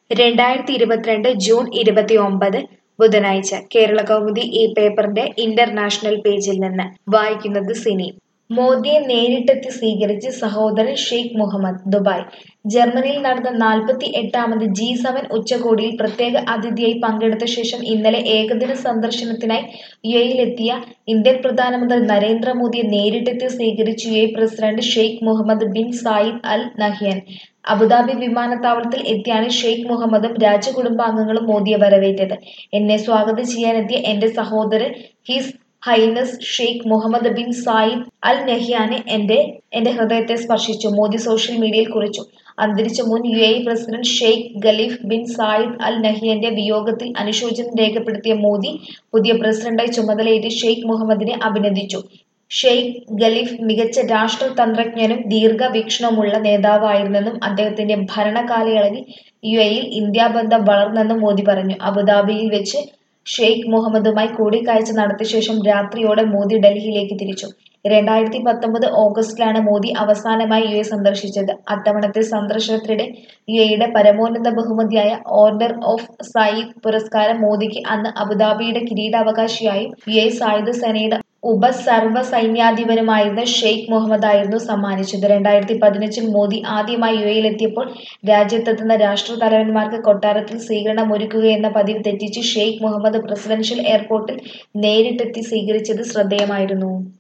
2022 June 29 ബുധനാഴ്ച കേരളകൗമുദി ഈ പേപ്പറിന്റെ ഇന്റർനാഷണൽ പേജിൽ നിന്ന് വായിക്കുന്നത് സിനി. മോദിയെ നേരിട്ടെത്തി സ്വീകരിച്ച് സഹോദരൻ ഷെയ്ഖ് മുഹമ്മദ്. ദുബായ്. ജർമ്മനിയിൽ നടന്ന 48ാമത് G7 ഉച്ചകോടിയിൽ പ്രത്യേക അതിഥിയായി പങ്കെടുത്ത ശേഷം ഇന്നലെ ഏകദിന സന്ദർശനത്തിനായി യുഎഇയിലെത്തിയ ഇന്ത്യൻ പ്രധാനമന്ത്രി നരേന്ദ്രമോദിയെ നേരിട്ടെത്തി സ്വീകരിച്ച് UAE president Sheikh Mohamed bin Zayed Al Nahyan. Abu Dhabi വിമാനത്താവളത്തിൽ എത്തിയാണ് ഷെയ്ഖ് മുഹമ്മദും രാജകുടുംബാംഗങ്ങളും മോദിയെ വരവേറ്റത്. എന്നെ സ്വാഗതം ചെയ്യാനെത്തിയ എന്റെ സഹോദരൻ His Highness Sheikh Mohamed bin Zayed Al നഹ്യാന് എന്റെ ഹൃദയത്തെ സ്പർശിച്ചു, മോദി സോഷ്യൽ മീഡിയയിൽ കുറിച്ചു. അന്തരിച്ച മുൻ UAE president Sheikh Khalifa bin Zayed Al നഹ്യാന്റെ വിയോഗത്തിൽ അനുശോചനം രേഖപ്പെടുത്തിയ മോദി പുതിയ പ്രസിഡന്റായി ചുമതലയേറ്റ് ഷെയ്ഖ് മുഹമ്മദിനെ അഭിനന്ദിച്ചു. ഷെയ്ഖ് ഖലീഫ മികച്ച രാഷ്ട്രതന്ത്രജ്ഞനും ദീർഘവീക്ഷണമുള്ള നേതാവായിരുന്നെന്നും അദ്ദേഹത്തിന്റെ ഭരണകാലയളവിൽ യുഎഇയിൽ ഇന്ത്യാ ബന്ധം വളർന്നെന്നും മോദി പറഞ്ഞു. അബുദാബിയിൽ വെച്ച് ഷെയ്ഖ് മുഹമ്മദുമായി കൂടിക്കാഴ്ച നടത്തിയ ശേഷം രാത്രിയോടെ മോദി ഡൽഹിയിലേക്ക് തിരിച്ചു. 2019 ഓഗസ്റ്റിലാണ് മോദി അവസാനമായി യുഎഇ സന്ദർശിച്ചത്. അത്തവണത്തെ സന്ദർശനത്തിനിടെ യുഎഇയുടെ പരമോന്നത ബഹുമതിയായ ഓർഡർ ഓഫ് സയ്യിദ് പുരസ്കാരം മോദിക്ക് അന്ന് അബുദാബിയുടെ കിരീടാവകാശിയായും യുഎഇ സായുധ സേനയുടെ ഉപസർവ്വസൈന്യാധിപനുമായിരുന്ന ഷെയ്ഖ് മുഹമ്മദായിരുന്നു സമ്മാനിച്ചത്. 2015 മോദി ആദ്യമായി യുഎഇയിലെത്തിയപ്പോൾ രാജ്യത്തെത്തുന്ന രാഷ്ട്രതലവന്മാർക്ക് കൊട്ടാരത്തിൽ സ്വീകരണമൊരുക്കുകയെന്ന പതിവ് തെറ്റിച്ച് ഷെയ്ഖ് മുഹമ്മദ് പ്രസിഡൻഷ്യൽ എയർപോർട്ടിൽ നേരിട്ടെത്തി സ്വീകരിച്ചത് ശ്രദ്ധേയമായിരുന്നു.